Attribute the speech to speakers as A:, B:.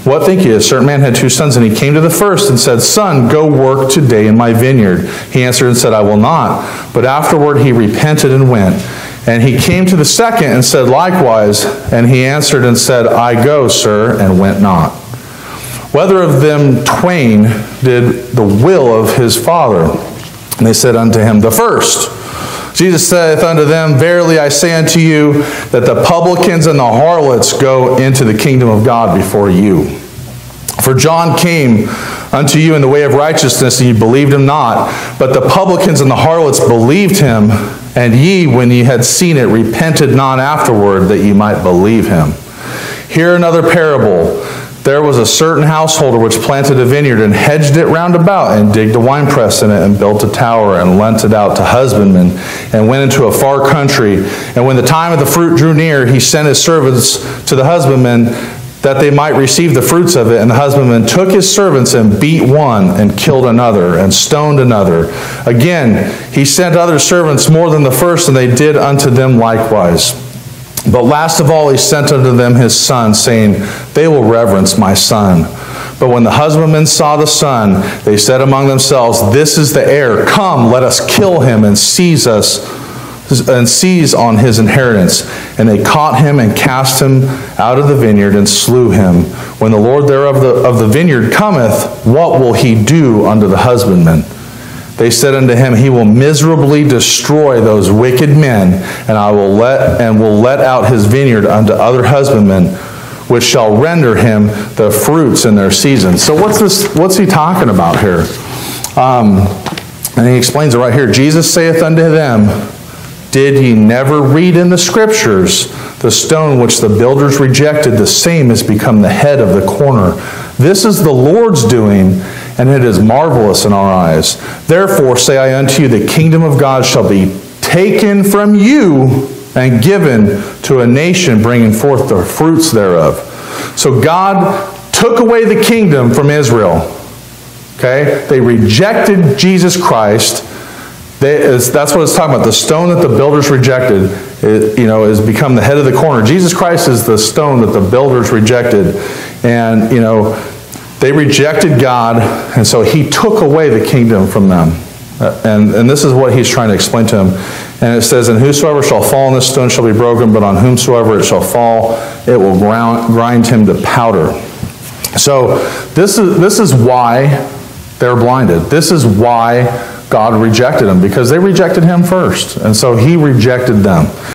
A: What think you? A certain man had 2 sons, and he came to the first and said, Son, go work today in my vineyard. He answered and said, I will not. But afterward he repented and went. And he came to the second and said likewise. And he answered and said, I go, sir, and went not. Whether of them twain did the will of his father? And they said unto him, the first. Jesus saith unto them, Verily I say unto you, that the publicans and the harlots go into the kingdom of God before you. For John came unto you in the way of righteousness, and ye believed him not. But the publicans and the harlots believed him, and ye, when ye had seen it, repented not afterward, that ye might believe him. Hear another parable. There was a certain householder which planted a vineyard, and hedged it round about, and digged a winepress in it, and built a tower, and lent it out to husbandmen, and went into a far country. And when the time of the fruit drew near, he sent his servants to the husbandmen, that they might receive the fruits of it. And the husbandman took his servants, and beat one, and killed another, and stoned another. Again, he sent other servants more than the first, and they did unto them likewise. But last of all he sent unto them his son, saying, They will reverence my son. But when the husbandmen saw the son, they said among themselves, This is the heir. Come, let us kill him, and seize on his inheritance. And they caught him, and cast him out of the vineyard, and slew him. When the Lord thereof of the vineyard cometh, what will he do unto the husbandmen? They said unto him, He will miserably destroy those wicked men, and will let out his vineyard unto other husbandmen, which shall render him the fruits in their season. So what's he talking about here? And he explains it right here. Jesus saith unto them, Did ye never read in the Scriptures, the stone which the builders rejected, the same is become the head of the corner. This is the Lord's doing, and it is marvelous in our eyes. Therefore say I unto you, the kingdom of God shall be taken from you, and given to a nation bringing forth the fruits thereof. So God took away the kingdom from Israel. Okay? They rejected Jesus Christ. That's what it's talking about. The stone that the builders rejected, has become the head of the corner. Jesus Christ is the stone that the builders rejected. And, they rejected God, and so he took away the kingdom from them. And this is what he's trying to explain to them. And it says, And whosoever shall fall on this stone shall be broken, but on whomsoever it shall fall, it will grind him to powder. So this is why they're blinded. This is why God rejected them, because they rejected him first. And so he rejected them.